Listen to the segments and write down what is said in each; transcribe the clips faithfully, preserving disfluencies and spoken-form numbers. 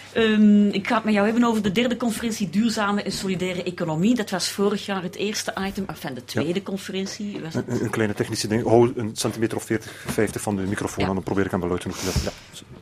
Um, ik ga het met jou hebben over de derde conferentie Duurzame en Solidaire Economie. Dat was vorig jaar het eerste item, enfin de tweede ja. conferentie. Was het? Een, een kleine technische ding. Hou een centimeter of veertig, vijftig van de microfoon ja. aan, dan probeer ik hem wel luid genoeg te zetten.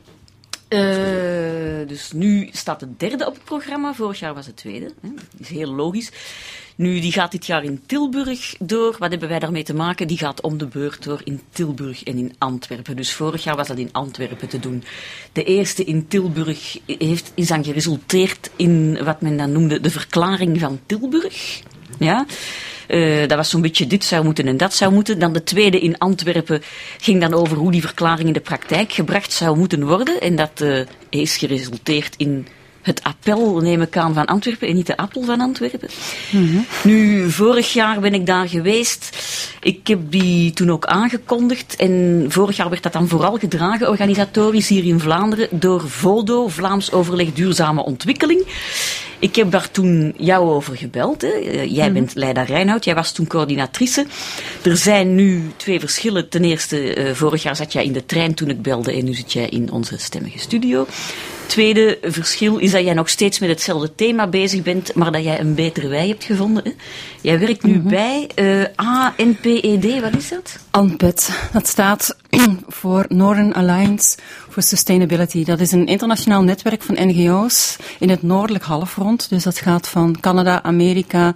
Ja. Uh, dus nu staat het derde op het programma. Vorig jaar was het tweede. Hè. Dat is heel logisch. Nu, die gaat dit jaar in Tilburg door. Wat hebben wij daarmee te maken? Die gaat om de beurt door in Tilburg en in Antwerpen. Dus vorig jaar was dat in Antwerpen te doen. De eerste in Tilburg heeft, is dan geresulteerd in wat men dan noemde de verklaring van Tilburg. Ja. Uh, dat was zo'n beetje dit zou moeten en dat zou moeten. Dan de tweede in Antwerpen ging dan over hoe die verklaring in de praktijk gebracht zou moeten worden. En dat uh, is geresulteerd in het appel, neem ik aan, van Antwerpen en niet de appel van Antwerpen. Mm-hmm. Nu, vorig jaar ben ik daar geweest. Ik heb die toen ook aangekondigd. En vorig jaar werd dat dan vooral gedragen, organisatorisch hier in Vlaanderen, door VODO, Vlaams Overleg Duurzame Ontwikkeling. Ik heb daar toen jou over gebeld. Hè. Jij mm-hmm. bent Leida Reinoud, jij was toen coördinatrice. Er zijn nu twee verschillen. Ten eerste, uh, vorig jaar zat jij in de trein toen ik belde en nu zit jij in onze stemmige studio. Tweede verschil is dat jij nog steeds met hetzelfde thema bezig bent, maar dat jij een betere wij hebt gevonden. Hè? Jij werkt nu mm-hmm. bij uh, A N P E D, wat is dat? A N P E D, dat staat voor Northern Alliance for Sustainability. Dat is een internationaal netwerk van N G O's in het noordelijk halfrond. Dus dat gaat van Canada, Amerika,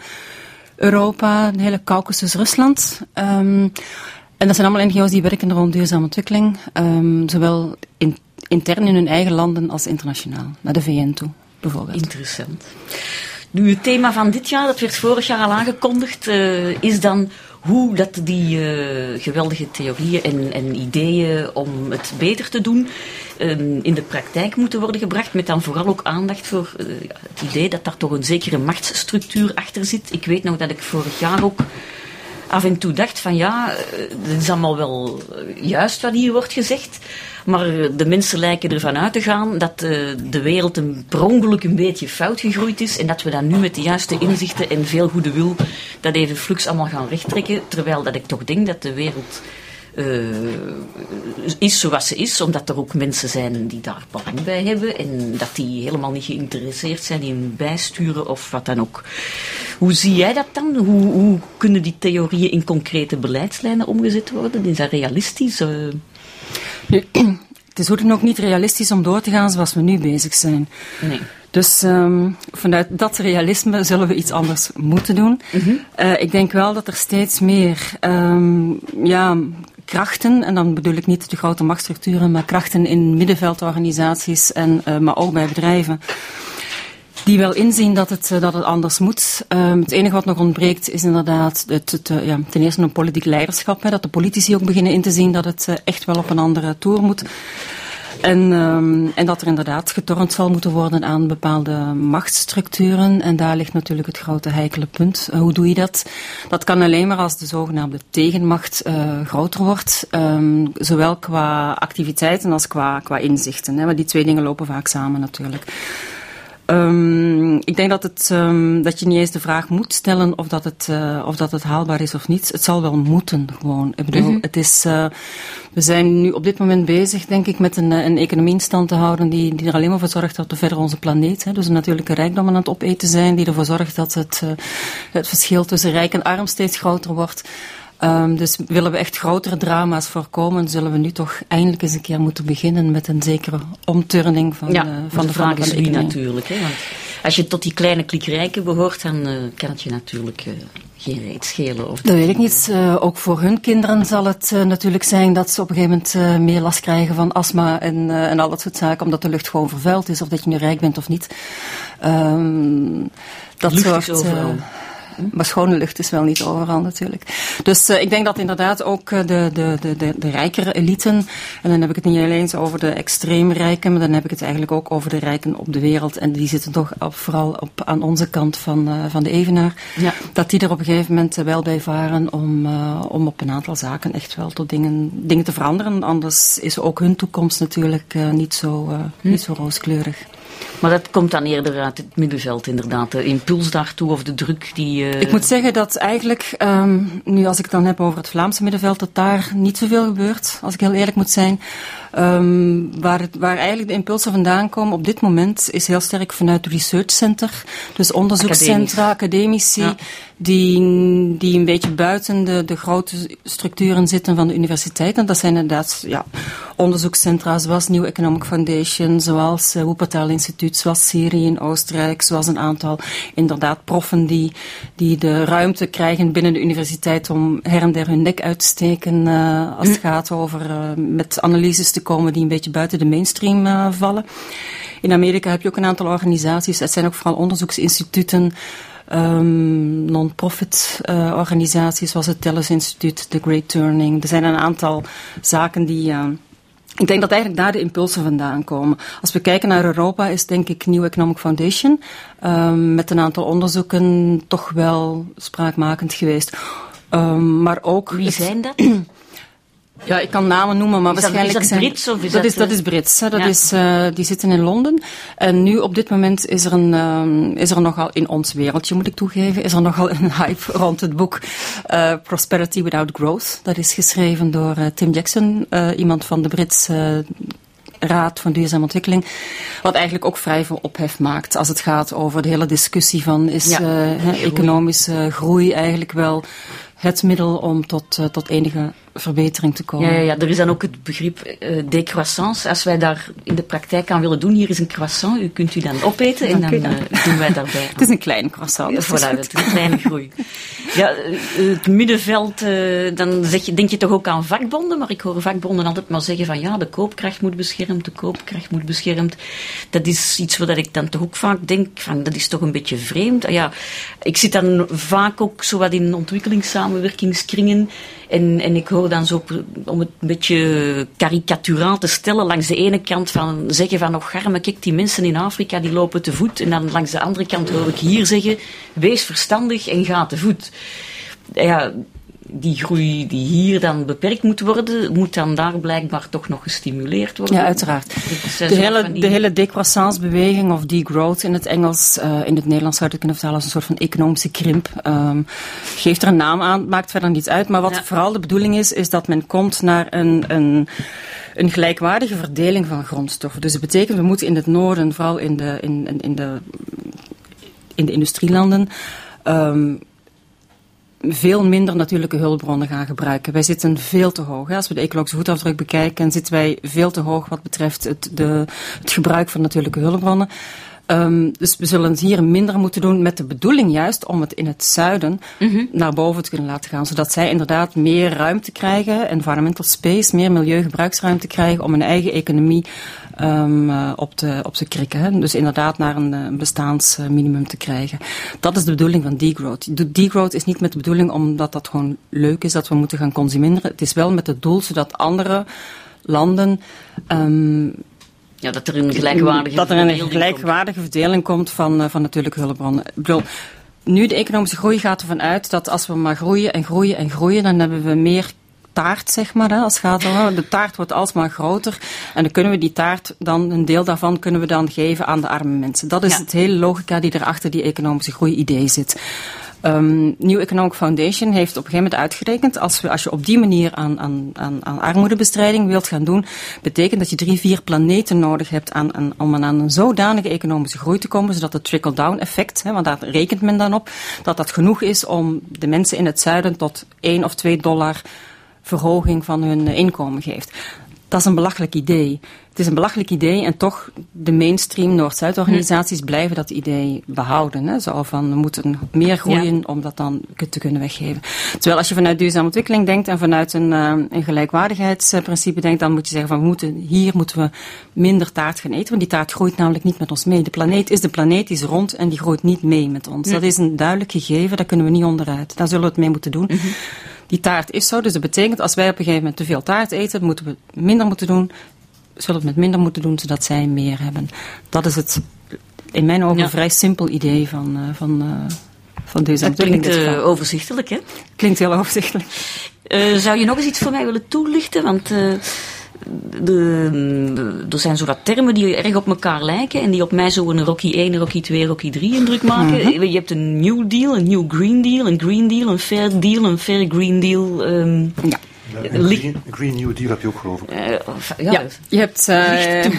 Europa, de hele Caucasus, Rusland. Um, en dat zijn allemaal N G O's die werken rond duurzame ontwikkeling, um, zowel in intern in hun eigen landen als internationaal, naar de V N toe, bijvoorbeeld. Interessant. Nu, het thema van dit jaar, dat werd vorig jaar al aangekondigd, uh, is dan hoe dat die uh, geweldige theorieën en, en ideeën om het beter te doen uh, in de praktijk moeten worden gebracht, met dan vooral ook aandacht voor uh, het idee dat daar toch een zekere machtsstructuur achter zit. Ik weet nog dat ik vorig jaar ook af en toe dacht van ja, het is allemaal wel juist wat hier wordt gezegd, maar de mensen lijken ervan uit te gaan dat uh, de wereld een per ongeluk een beetje fout gegroeid is en dat we dan nu met de juiste inzichten en veel goede wil dat even flux allemaal gaan rechttrekken, terwijl dat ik toch denk dat de wereld uh, is zoals ze is, omdat er ook mensen zijn die daar belang bij hebben en dat die helemaal niet geïnteresseerd zijn in bijsturen of wat dan ook. Hoe zie jij dat dan? Hoe, hoe kunnen die theorieën in concrete beleidslijnen omgezet worden? Is dat realistisch? Uh... Nu, het is ook niet realistisch om door te gaan zoals we nu bezig zijn. Nee. Dus um, vanuit dat realisme zullen we iets anders moeten doen. Mm-hmm. Uh, ik denk wel dat er steeds meer um, ja, krachten, en dan bedoel ik niet de grote machtsstructuren, maar krachten in middenveldorganisaties, en, uh, maar ook bij bedrijven, die wel inzien dat het, dat het anders moet. Um, het enige wat nog ontbreekt is inderdaad het, het, uh, ja, ten eerste een politiek leiderschap. Hè, dat de politici ook beginnen in te zien dat het uh, echt wel op een andere toer moet. En, um, en dat er inderdaad getornd zal moeten worden aan bepaalde machtsstructuren. En daar ligt natuurlijk het grote heikele punt. Uh, hoe doe je dat? Dat kan alleen maar als de zogenaamde tegenmacht uh, groter wordt. Um, zowel qua activiteiten als qua, qua inzichten. Hè, want die twee dingen lopen vaak samen natuurlijk. Um, ik denk dat, het, um, dat je niet eens de vraag moet stellen of dat het, uh, of dat het haalbaar is of niet. Het zal wel moeten gewoon. Ik bedoel, mm-hmm. het is, uh, we zijn nu op dit moment bezig, denk ik, met een, een economie in stand te houden die, die er alleen maar voor zorgt dat we verder onze planeet, hè, dus een natuurlijke rijkdom aan het opeten zijn, die ervoor zorgt dat het, uh, het verschil tussen rijk en arm steeds groter wordt. Um, dus willen we echt grotere drama's voorkomen, zullen we nu toch eindelijk eens een keer moeten beginnen met een zekere omturning van, ja, uh, van de, de vraag van is de wie economie. Natuurlijk. Hè, want als je tot die kleine klik rijken behoort, dan uh, kan het je natuurlijk uh, geen reet schelen. Of dat weet ik niet. Uh, ook voor hun kinderen zal het uh, natuurlijk zijn dat ze op een gegeven moment uh, meer last krijgen van astma en, uh, en al dat soort zaken, omdat de lucht gewoon vervuild is, of dat je nu rijk bent of niet. Um, dat lucht soort, is overal. Uh, Maar schone lucht is wel niet overal natuurlijk. Dus uh, ik denk dat inderdaad ook uh, de, de, de, de, de rijkere eliten, en dan heb ik het niet alleen over de extreem rijken, maar dan heb ik het eigenlijk ook over de rijken op de wereld. En die zitten toch op, vooral op, aan onze kant van, uh, van de evenaar. Ja. Dat die er op een gegeven moment uh, wel bij varen om, uh, om op een aantal zaken echt wel tot dingen, dingen te veranderen. Anders is ook hun toekomst natuurlijk uh, niet, zo, uh, hm. niet zo rooskleurig. Maar dat komt dan eerder uit het middenveld, inderdaad. De impuls daartoe of de druk die... Uh... Ik moet zeggen dat eigenlijk, um, nu als ik het dan heb over het Vlaamse middenveld, dat daar niet zoveel gebeurt, als ik heel eerlijk moet zijn. Um, waar, het, waar eigenlijk de impulsen vandaan komen op dit moment is heel sterk vanuit het Research Center. Dus onderzoekscentra, academici, ja. die, die een beetje buiten de, de grote structuren zitten van de universiteit. En dat zijn inderdaad ja, onderzoekscentra zoals New Economic Foundation, zoals uh, Wuppertal Instituut, zoals Siri in Oostenrijk, zoals een aantal inderdaad proffen die, die de ruimte krijgen binnen de universiteit om her en der hun nek uit te steken uh, als het gaat over uh, met analyses te komen die een beetje buiten de mainstream uh, vallen. In Amerika heb je ook een aantal organisaties, het zijn ook vooral onderzoeksinstituten, um, non-profit uh, organisaties zoals het Tellus Instituut, The Great Turning. Er zijn een aantal zaken die... Uh, Ik denk dat eigenlijk daar de impulsen vandaan komen. Als we kijken naar Europa is denk ik New Economic Foundation um, met een aantal onderzoeken toch wel spraakmakend geweest. Um, maar ook... Wie zijn dat? Ja, ik kan namen noemen, maar is waarschijnlijk dat, is dat Brits of is dat, dat... Is, dat is Brits. Hè. Dat ja. is, uh, die zitten in Londen. En nu, op dit moment, is er, een, um, is er nogal, in ons wereldje moet ik toegeven, is er nogal een hype rond het boek uh, Prosperity Without Growth. Dat is geschreven door uh, Tim Jackson, uh, iemand van de Britse... Uh, Raad van Duurzame Ontwikkeling, wat eigenlijk ook vrij veel ophef maakt als het gaat over de hele discussie van is ja, uh, he, economische groei eigenlijk wel het middel om tot, uh, tot enige verbetering te komen. Ja, ja, ja, er is dan ook het begrip uh, décroissance. Als wij daar in de praktijk aan willen doen, hier is een croissant, u kunt u dan opeten en dan uh, doen wij daarbij aan. Het is een kleine croissant. Ja, voilà, het is een kleine groei. Ja, het middenveld, uh, dan zeg je, denk je toch ook aan vakbonden, maar ik hoor vakbonden altijd maar zeggen van ja, de koopkracht moet beschermd, de koopkracht moet beschermd. Dat is iets wat ik dan toch ook vaak denk van, dat is toch een beetje vreemd. Ja, ik zit dan vaak ook zo wat in ontwikkelingssamenwerkingskringen en, en ik hoor dan zo, om het een beetje karikaturaal te stellen, langs de ene kant van zeggen van, oh garme, kijk, die mensen in Afrika die lopen te voet. En dan langs de andere kant hoor ik hier zeggen, wees verstandig en ga te voet. Ja, die groei die hier dan beperkt moet worden, moet dan daar blijkbaar toch nog gestimuleerd worden. Ja, uiteraard. De hele, die... de hele décroissance-beweging, of degrowth in het Engels, uh, in het Nederlands zou je het kunnen vertalen als een soort van economische krimp, um, geeft er een naam aan, maakt verder niets uit. Maar wat ja. vooral de bedoeling is, is dat men komt naar een... een een gelijkwaardige verdeling van grondstoffen. Dus dat betekent, we moeten in het noorden, vooral in de, in, in, in de, in de industrielanden, um, veel minder natuurlijke hulpbronnen gaan gebruiken. Wij zitten veel te hoog. Hè. Als we de ecologische voetafdruk bekijken, zitten wij veel te hoog wat betreft het, de, het gebruik van natuurlijke hulpbronnen. Um, dus we zullen het hier minder moeten doen met de bedoeling juist om het in het zuiden mm-hmm. naar boven te kunnen laten gaan. Zodat zij inderdaad meer ruimte krijgen, environmental space, meer milieugebruiksruimte krijgen om hun eigen economie um, uh, op, te, op te krikken. Hè. Dus inderdaad naar een, een bestaansminimum te krijgen. Dat is de bedoeling van degrowth. De degrowth is niet met de bedoeling omdat dat gewoon leuk is, dat we moeten gaan consumeren. Het is wel met het doel zodat andere landen... Um, Ja, dat er een gelijkwaardige dat er een gelijkwaardige komt. verdeling komt van, uh, van natuurlijke hulpbronnen. Ik bedoel, nu de economische groei gaat ervan uit dat als we maar groeien en groeien en groeien, dan hebben we meer taart, zeg maar. Hè, als het gaat om, de taart wordt alsmaar groter en dan kunnen we die taart, dan een deel daarvan kunnen we dan geven aan de arme mensen. Dat is ja. het hele logica die er achter die economische groei-idee zit. Um, New Economic Foundation heeft op een gegeven moment uitgerekend, als, we, als je op die manier aan, aan, aan, aan armoedebestrijding wilt gaan doen, betekent dat je drie, vier planeten nodig hebt aan, aan, om aan een zodanige economische groei te komen, zodat het trickle-down effect, hè, want daar rekent men dan op, dat dat genoeg is om de mensen in het zuiden tot één of twee dollar verhoging van hun inkomen geeft. Dat is een belachelijk idee. Het is een belachelijk idee en toch de mainstream Noord-Zuid-organisaties hm. blijven dat idee behouden. Hè? Zo van, we moeten meer groeien ja. om dat dan te kunnen weggeven. Terwijl als je vanuit duurzame ontwikkeling denkt en vanuit een, uh, een gelijkwaardigheidsprincipe denkt, dan moet je zeggen van, we moeten, hier moeten we minder taart gaan eten, want die taart groeit namelijk niet met ons mee. De planeet is de planeet, die is rond en die groeit niet mee met ons. Hm. Dat is een duidelijk gegeven, daar kunnen we niet onderuit. Daar zullen we het mee moeten doen. Mm-hmm. Die taart is zo, dus dat betekent als wij op een gegeven moment te veel taart eten, moeten we minder moeten doen, zullen we het met minder moeten doen, zodat zij meer hebben. Dat is het, in mijn ogen, ja. een vrij simpel idee van, uh, van, uh, van deze ontwikkeling. Dat klinkt uh, overzichtelijk, hè? Klinkt heel overzichtelijk. Uh, zou je nog eens iets voor mij willen toelichten? Want uh, de, de, er zijn zo wat termen die erg op elkaar lijken en die op mij zo een Rocky één, Rocky twee, Rocky drie indruk maken. Mm-hmm. Je hebt een New Deal, een New Green Deal, een Green Deal, een Fair Deal, een Fair Green Deal. Um, ja. Ja, een Green, Green New Deal heb je ook, geloof ik. Uh, ja, ja, je hebt... Uh,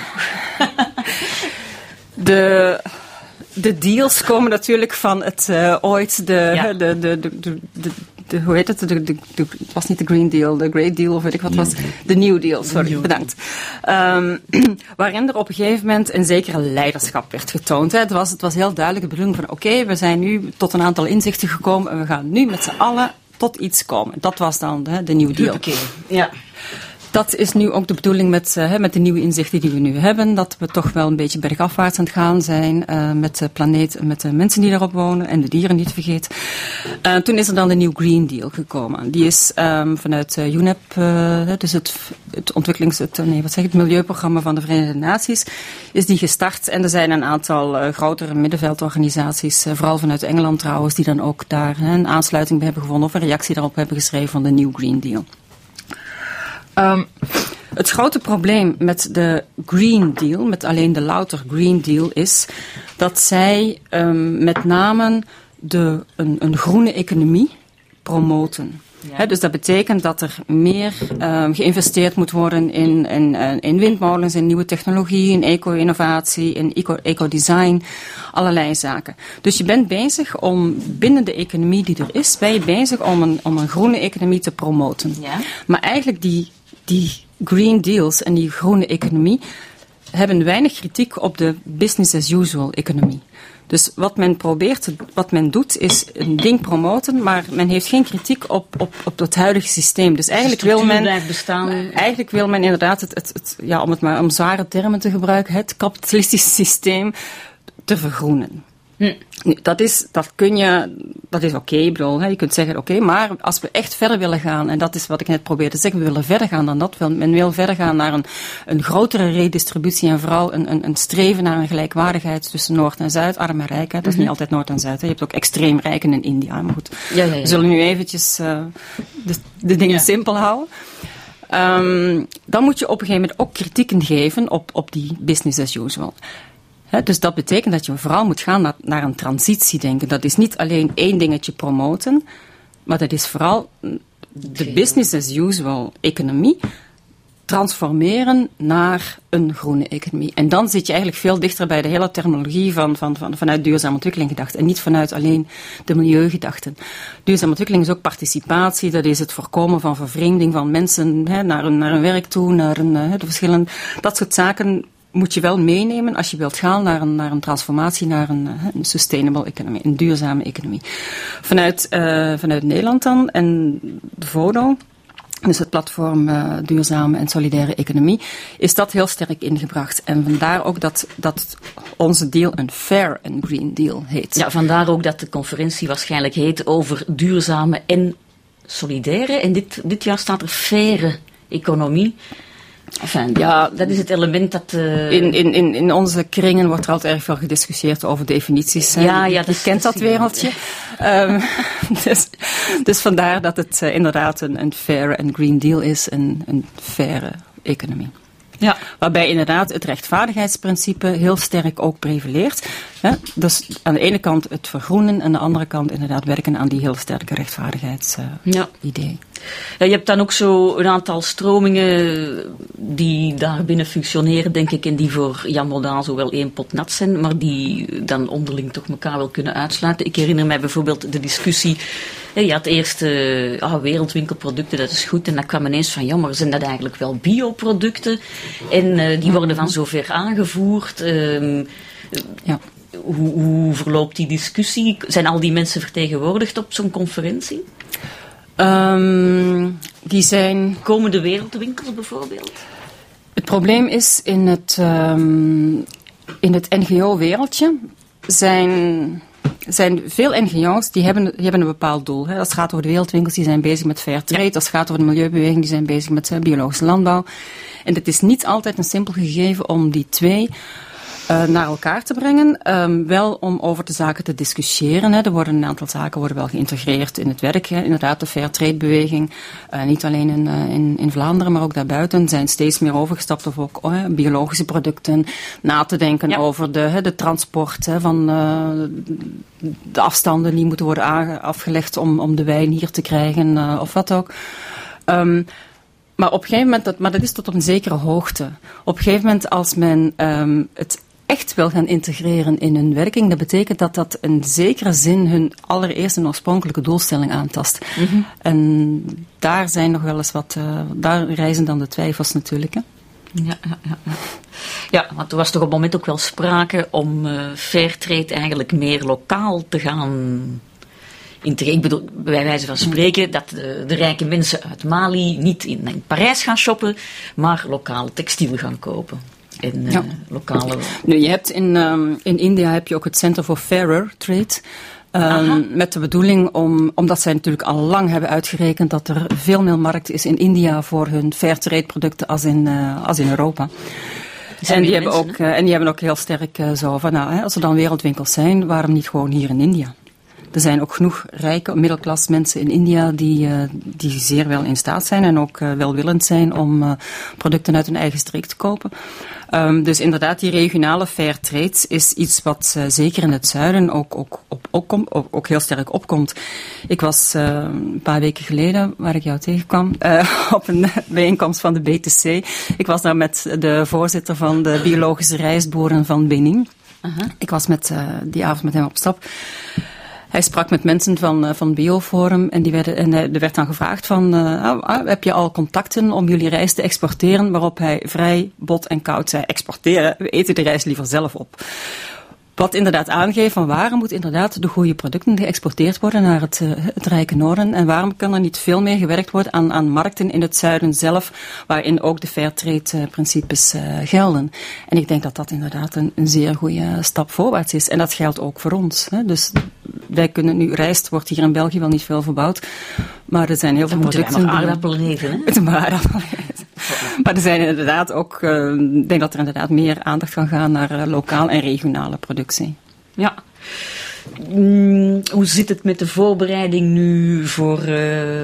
de... De deals komen natuurlijk van het uh, ooit de, ja. de, de, de, de, de, de, hoe heet het? De, de, de, het was niet de Green Deal, de Great Deal of weet ik wat was. De New Deal, sorry, New bedankt. Um, waarin er op een gegeven moment een zekere leiderschap werd getoond. Hè. Het, was, het was heel duidelijk de bedoeling van oké, okay, we zijn nu tot een aantal inzichten gekomen en we gaan nu met z'n allen tot iets komen. Dat was dan hè, de New Deal. Okay. Ja. Dat is nu ook de bedoeling met, uh, met de nieuwe inzichten die we nu hebben. Dat we toch wel een beetje bergafwaarts aan het gaan zijn uh, met de planeet, met de mensen die daarop wonen en de dieren niet te vergeten. Uh, toen is er dan de New Green Deal gekomen. Die is um, vanuit uh, U N E P, uh, dus het, het ontwikkelings, het, nee, wat zeg ik, het milieuprogramma van de Verenigde Naties, is die gestart. En er zijn een aantal uh, grotere middenveldorganisaties, uh, vooral vanuit Engeland trouwens, die dan ook daar uh, een aansluiting bij hebben gevonden of een reactie daarop hebben geschreven van de New Green Deal. Um, het grote probleem met de Green Deal, met alleen de louter Green Deal, is dat zij um, met name de, een, een groene economie promoten. Ja. He, dus dat betekent dat er meer um, geïnvesteerd moet worden in, in, in windmolens, in nieuwe technologie, in eco-innovatie, in eco, eco-design, allerlei zaken. Dus je bent bezig om binnen de economie die er is, ben je bezig om een, om een groene economie te promoten. Ja. Maar eigenlijk die, die green deals en die groene economie hebben weinig kritiek op de business as usual economie. Dus wat men probeert, wat men doet, is een ding promoten, maar men heeft geen kritiek op, op, op het huidige systeem. Dus eigenlijk wil men, blijft bestaan. Eigenlijk wil men inderdaad het, het, het, ja, om het maar om zware termen te gebruiken, het kapitalistische systeem te vergroenen. Hm. Nu, dat is, dat kun je, dat is oké, okay, ik bedoel, hè, je kunt zeggen oké, okay, maar als we echt verder willen gaan, en dat is wat ik net probeerde te zeggen, we willen verder gaan dan dat, men wil verder gaan naar een, een grotere redistributie en vooral een, een, een streven naar een gelijkwaardigheid tussen Noord en Zuid, arm en rijk, hè. Dat is mm-hmm. niet altijd Noord en Zuid, hè. Je hebt ook extreem rijken in India, maar goed, ja, ja, ja. We zullen nu eventjes uh, de, de dingen ja. simpel houden. Um, dan moet je op een gegeven moment ook kritieken geven op, op die business as usual. He, dus dat betekent dat je vooral moet gaan naar, naar een transitie denken. Dat is niet alleen één dingetje promoten, maar dat is vooral de business as usual economie transformeren naar een groene economie. En dan zit je eigenlijk veel dichter bij de hele terminologie van, van, van, vanuit duurzame ontwikkeling gedacht en niet vanuit alleen de milieugedachten. Duurzame ontwikkeling is ook participatie, dat is het voorkomen van vervreemding van mensen he, naar, een, naar een werk toe, naar een, he, de verschillende, dat soort zaken moet je wel meenemen als je wilt gaan naar een, naar een transformatie, naar een, een sustainable economie, een duurzame economie. Vanuit, uh, vanuit Nederland dan en de VODO, dus het platform uh, Duurzame en Solidaire Economie, is dat heel sterk ingebracht. En vandaar ook dat, dat onze deal een Fair and Green Deal heet. Ja, vandaar ook dat de conferentie waarschijnlijk heet over duurzame en solidaire. En dit, dit jaar staat er faire economie. Enfin, ja, dat is het element dat... Uh... In, in, in, in onze kringen wordt er altijd erg veel gediscussieerd over definities. Ja, ja, je dat kent dat wereldje. um, dus, dus vandaar dat het uh, inderdaad een, een fair en green deal is, een, een faire economie. Ja. Waarbij inderdaad het rechtvaardigheidsprincipe heel sterk ook prevaleert. Hè? Dus aan de ene kant het vergroenen, aan de andere kant inderdaad werken aan die heel sterke rechtvaardigheidsidee. Uh, ja. Ja, je hebt dan ook zo een aantal stromingen die daar binnen functioneren, denk ik, en die voor Jan Modaan zo wel één pot nat zijn, maar die dan onderling toch elkaar wel kunnen uitsluiten. Ik herinner mij bijvoorbeeld de discussie. Je had eerst uh, ah, wereldwinkelproducten, dat is goed. En dan kwam ineens van, ja, maar zijn dat eigenlijk wel bioproducten? En uh, die worden van zover aangevoerd. Uh, ja. hoe, hoe verloopt die discussie? Zijn al die mensen vertegenwoordigd op zo'n conferentie? Um, die zijn... Komen de wereldwinkels bijvoorbeeld? Het probleem is in het, um, in het N G O-wereldje zijn... Er zijn veel N G O's die hebben, die hebben een bepaald doel. Hè. Als het gaat over de wereldwinkels, die zijn bezig met fair trade. Als het gaat over de milieubeweging, die zijn bezig met uh, biologische landbouw. En het is niet altijd een simpel gegeven om die twee uh, naar elkaar te brengen. Um, wel om over de zaken te discussiëren. Hè. Er worden een aantal zaken worden wel geïntegreerd in het werk. Hè. Inderdaad, de fair trade beweging. Uh, niet alleen in, uh, in, in Vlaanderen, maar ook daarbuiten zijn steeds meer overgestapt op ook uh, biologische producten. Na te denken ja. over de, hè, de transport hè, van uh, de afstanden die moeten worden aange- afgelegd om, om de wijn hier te krijgen uh, of wat ook. Um, maar op een gegeven moment, dat, maar dat is tot op een zekere hoogte. Op een gegeven moment, als men um, het echt wil gaan integreren in hun werking, dat betekent dat dat in zekere zin hun allereerste en oorspronkelijke doelstelling aantast. Mm-hmm. En daar zijn nog wel eens wat, uh, daar reizen dan de twijfels natuurlijk, hè. Ja, ja, ja. Ja, want er was toch op het moment ook wel sprake om uh, Fairtrade eigenlijk meer lokaal te gaan integreren. Ik bedoel, bij wijze van spreken, dat de, de rijke mensen uit Mali niet in, in Parijs gaan shoppen, maar lokale textiel gaan kopen. En uh, ja. lokale... Nu, je hebt in, um, in India heb je ook het Center for Fairer Trade. Um, met de bedoeling om, omdat zij natuurlijk al lang hebben uitgerekend dat er veel meer markt is in India voor hun Fairtrade producten als in, uh, als in Europa. En die, hebben mensen, ook, uh, en die hebben ook heel sterk uh, zo van, nou, hè, als er dan wereldwinkels zijn, waarom niet gewoon hier in India? Er zijn ook genoeg rijke, middelklas mensen in India die, uh, die zeer wel in staat zijn en ook uh, welwillend zijn om uh, producten uit hun eigen streek te kopen. Um, dus inderdaad, die regionale fair trade is iets wat uh, zeker in het zuiden ook, ook, op, ook, ook, ook heel sterk opkomt. Ik was uh, een paar weken geleden, waar ik jou tegenkwam, uh, op een bijeenkomst van de B T C. Ik was daar met de voorzitter van de biologische rijstboeren van Benin. Uh-huh. Ik was met, uh, die avond met hem op stap. Hij sprak met mensen van, uh, van Bioforum en, die werden, en er werd dan gevraagd van, uh, ah, heb je al contacten om jullie rijst te exporteren? Waarop hij vrij bot en koud zei, exporteren, we eten de rijst liever zelf op. Wat inderdaad aangeeft van waarom moet inderdaad de goede producten geëxporteerd worden naar het, uh, het rijke noorden en waarom kan er niet veel meer gewerkt worden aan, aan markten in het zuiden zelf, waarin ook de fairtrade-principes uh, gelden. En ik denk dat dat inderdaad een, een zeer goede stap voorwaarts is. En dat geldt ook voor ons. Hè. Dus wij kunnen nu, rijst wordt hier in België wel niet veel verbouwd, maar er zijn heel veel producten. Dan moeten wij maar aardappelen eten, hè? Het maar aardappelen eten. Maar er zijn inderdaad ook, uh, ik denk dat er inderdaad meer aandacht kan gaan naar uh, lokaal en regionale productie. Ja. Mm, hoe zit het met de voorbereiding nu voor uh,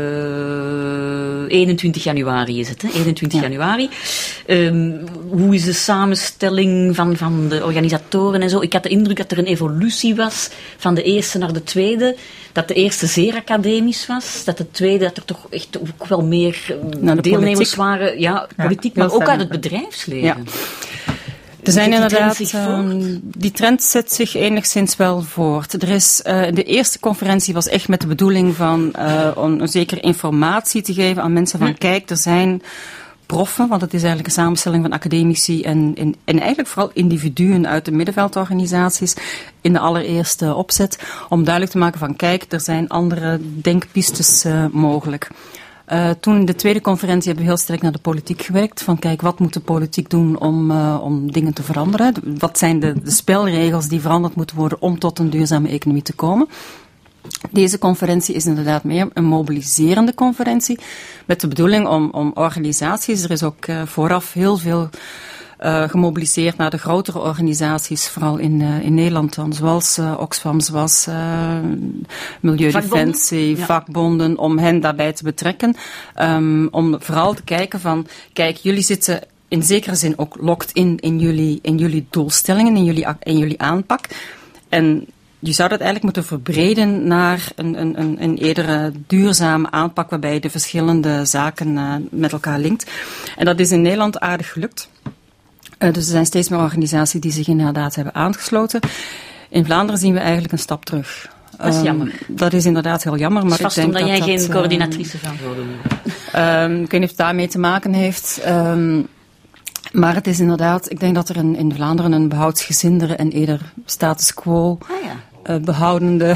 eenentwintig januari is het, hè? eenentwintig ja. januari. Um, hoe is de samenstelling van, van de organisatoren en zo? Ik had de indruk dat er een evolutie was van de eerste naar de tweede. Dat de eerste zeer academisch was. Dat de tweede, dat er toch echt ook wel meer nou, deelnemers politiek. waren. Ja, politiek, ja, maar ook uit het bedrijfsleven. Ja. Er zijn inderdaad, um, die trend zet zich enigszins wel voort. Er is, uh, de eerste conferentie was echt met de bedoeling van uh, om een zekere informatie te geven aan mensen van hm. kijk, er zijn proffen, want het is eigenlijk een samenstelling van academici en, en, en eigenlijk vooral individuen uit de middenveldorganisaties in de allereerste opzet, om duidelijk te maken van kijk, er zijn andere denkpistes uh, mogelijk. Uh, toen in de tweede conferentie hebben we heel sterk naar de politiek gewerkt. Van kijk, wat moet de politiek doen om, uh, om dingen te veranderen? Wat zijn de, de spelregels die veranderd moeten worden om tot een duurzame economie te komen? Deze conferentie is inderdaad meer een mobiliserende conferentie. Met de bedoeling om, om organisaties, er is ook uh, vooraf heel veel Uh, gemobiliseerd naar de grotere organisaties, vooral in, uh, in Nederland dan, zoals uh, Oxfam, zoals uh, Milieudefensie, vakbonden, ja. vakbonden, om hen daarbij te betrekken. Um, om vooral te kijken van, kijk, jullie zitten in zekere zin ook locked in in jullie, in jullie doelstellingen, in jullie, in jullie aanpak. En je zou dat eigenlijk moeten verbreden naar een, een, een, een eerder duurzame aanpak waarbij je de verschillende zaken uh, met elkaar linkt. En dat is in Nederland aardig gelukt. Uh, dus er zijn steeds meer organisaties die zich inderdaad hebben aangesloten. In Vlaanderen zien we eigenlijk een stap terug. Dat is jammer. Um, dat is inderdaad heel jammer. Maar vast ik denk omdat dat jij dat, geen coördinatrice van Vodem um, Ik weet niet of het daarmee te maken heeft. Um, maar het is inderdaad, ik denk dat er in, in Vlaanderen een behoudsgezindere en eerder status quo ah, ja. uh, behoudende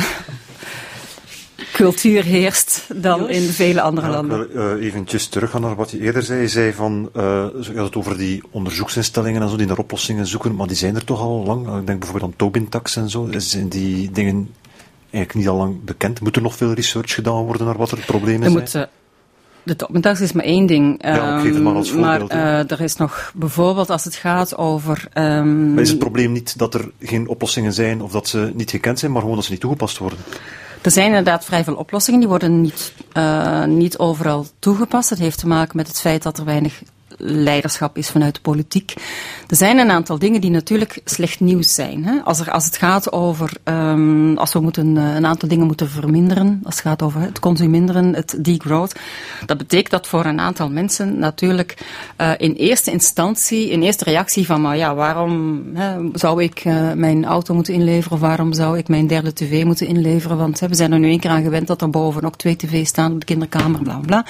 cultuur heerst dan Joost. in vele andere ja, landen. Ik wil uh, eventjes teruggaan naar wat je eerder zei. Je zei van, uh, je had het over die onderzoeksinstellingen en zo, die naar oplossingen zoeken, maar die zijn er toch al lang. Ik denk bijvoorbeeld aan Tobin-tax en zo. Zijn die dingen eigenlijk niet al lang bekend? Moet er nog veel research gedaan worden naar wat er problemen er zijn? Moet, uh, de Tobin-tax is maar één ding. Ja, ik geef het maar als voorbeeld. Maar uh, er is nog bijvoorbeeld als het gaat over... Um, maar is het probleem niet dat er geen oplossingen zijn of dat ze niet gekend zijn, maar gewoon dat ze niet toegepast worden? Er zijn inderdaad vrij veel oplossingen, die worden niet, uh, niet overal toegepast. Het heeft te maken met het feit dat er weinig leiderschap is vanuit de politiek. Er zijn een aantal dingen die natuurlijk slecht nieuws zijn. Hè? Als, er, als het gaat over, um, als we moeten, uh, een aantal dingen moeten verminderen, als het gaat over het consuminderen, het degrowth, dat betekent dat voor een aantal mensen natuurlijk uh, in eerste instantie, in eerste reactie van, maar ja, waarom hè, zou ik uh, mijn auto moeten inleveren of waarom zou ik mijn derde tv moeten inleveren? Want hè, we zijn er nu één keer aan gewend dat er boven ook twee tv's staan op de kinderkamer, bla bla.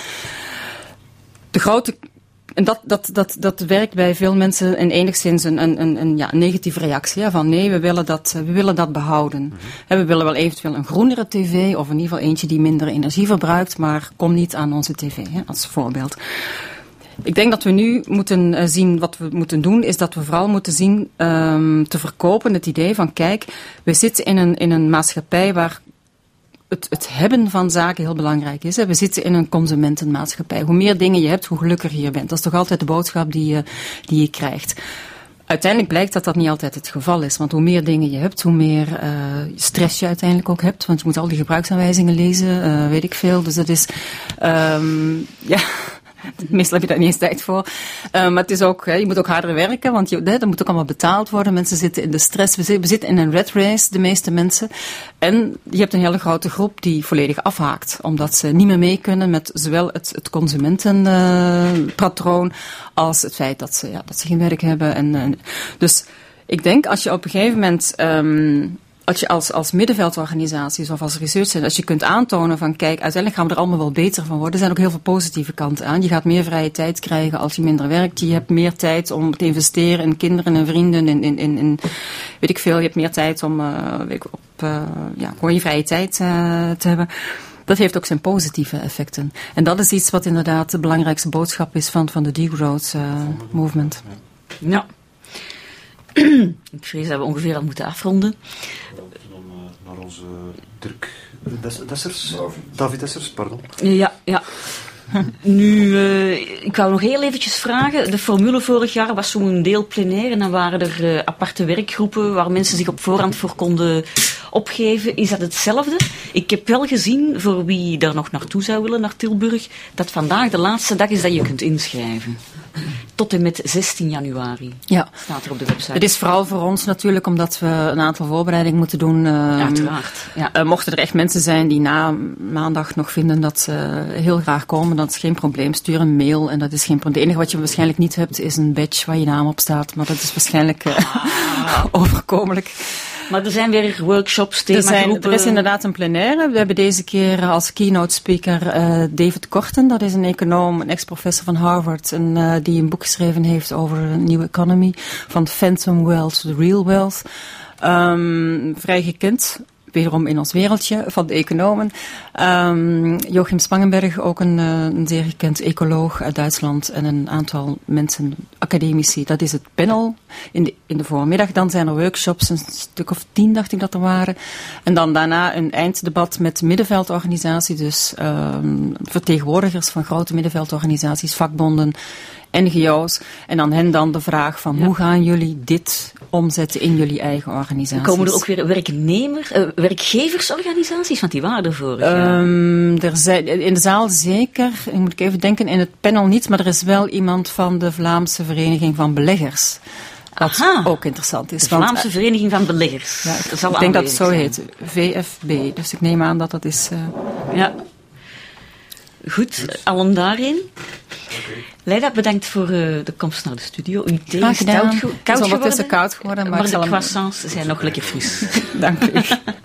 De grote En dat, dat, dat, dat werkt bij veel mensen in enigszins een, een, een, een ja, negatieve reactie. Ja, van nee, we willen dat, we willen dat behouden. Mm-hmm. He, we willen wel eventueel een groenere tv, of in ieder geval eentje die minder energie verbruikt, maar kom niet aan onze tv, he, als voorbeeld. Ik denk dat we nu moeten uh, zien, wat we moeten doen, is dat we vooral moeten zien um, te verkopen het idee van, kijk, we zitten in een, in een maatschappij waar Het, het hebben van zaken heel belangrijk is. Hè. We zitten in een consumentenmaatschappij. Hoe meer dingen je hebt, hoe gelukkiger je bent. Dat is toch altijd de boodschap die je, die je krijgt. Uiteindelijk blijkt dat dat niet altijd het geval is. Want hoe meer dingen je hebt, hoe meer uh, stress je uiteindelijk ook hebt. Want je moet al die gebruiksaanwijzingen lezen, uh, weet ik veel. Dus dat is, um, ja... Meestal heb je daar niet eens tijd voor. Uh, maar het is ook, hè, je moet ook harder werken, want je, hè, dat moet ook allemaal betaald worden. Mensen zitten in de stress. We zitten, we zitten in een rat race, de meeste mensen. En je hebt een hele grote groep die volledig afhaakt. Omdat ze niet meer mee kunnen met zowel het, het consumentenpatroon uh, als het feit dat ze, ja, dat ze geen werk hebben. En, uh, dus ik denk, als je op een gegeven moment... Um, Als je als, als middenveldorganisaties of als researcher, als je kunt aantonen van kijk, uiteindelijk gaan we er allemaal wel beter van worden. Er zijn ook heel veel positieve kanten aan. Je gaat meer vrije tijd krijgen als je minder werkt. Je hebt meer tijd om te investeren in kinderen en vrienden. In, in, in, in weet ik veel, je hebt meer tijd om uh, weet ik, op, uh, ja, gewoon je vrije tijd uh, te hebben. Dat heeft ook zijn positieve effecten. En dat is iets wat inderdaad de belangrijkste boodschap is van, van de degrowth uh, movement. Ja. Ik vrees dat we ongeveer al moeten afronden. Dan uh, naar onze Dirk Dessers. David Dessers, pardon. Ja, ja. Nu, uh, ik wou nog heel eventjes vragen. De formule vorig jaar was zo'n deel plenair en dan waren er uh, aparte werkgroepen waar mensen zich op voorhand voor konden opgeven. Is dat hetzelfde? Ik heb wel gezien, voor wie daar nog naartoe zou willen, naar Tilburg, dat vandaag de laatste dag is dat je kunt inschrijven. Tot en met zestien januari. Ja. Staat er op de website. Het is vooral voor ons natuurlijk omdat we een aantal voorbereidingen moeten doen. Uh, Uiteraard. Ja. Uh, mochten er echt mensen zijn die na maandag nog vinden dat ze heel graag komen, dat is geen probleem. Stuur een mail en dat is geen probleem. Het enige wat je waarschijnlijk niet hebt is een badge waar je naam op staat. Maar dat is waarschijnlijk uh, ah. overkomelijk. Maar er zijn weer workshops, themagroepen. Er is inderdaad een plenaire. We hebben deze keer als keynote speaker uh, David Korten. Dat is een econoom, een ex-professor van Harvard. En, uh, die een boek geschreven heeft over een nieuwe economy. Van phantom wealth to real wealth. Um, vrij gekend. Wederom in ons wereldje van de economen. Um, Joachim Spangenberg, ook een, uh, een zeer gekend ecoloog uit Duitsland. En een aantal mensen, academici. Dat is het panel in de, in de voormiddag. Dan zijn er workshops, een stuk of tien dacht ik dat er waren. En dan daarna een einddebat met middenveldorganisaties. Dus um, vertegenwoordigers van grote middenveldorganisaties, vakbonden, N G O's. En aan hen dan de vraag van ja. hoe gaan jullie dit omzetten in jullie eigen organisaties? Komen er ook weer werknemer, uh, werkgeversorganisaties? Want die waren er vorig jaar. Um, er zijn, in de zaal zeker. Ik moet ik even denken, in het panel niet. Maar er is wel iemand van de Vlaamse Vereniging van Beleggers. Wat Aha, ook interessant is. De Vlaamse want, Vereniging van Beleggers. Ja, ik ik denk dat het zo zijn. heet. V F B. Dus ik neem aan dat dat is... Uh, ja. Goed, Goed. allen daarin. Okay. Leila, bedankt voor uh, de komst naar de studio. Uw thee is koud, koud geworden. Het is ondertussen koud geworden. Maar, maar de croissants zijn nog lekker fris. Dank u.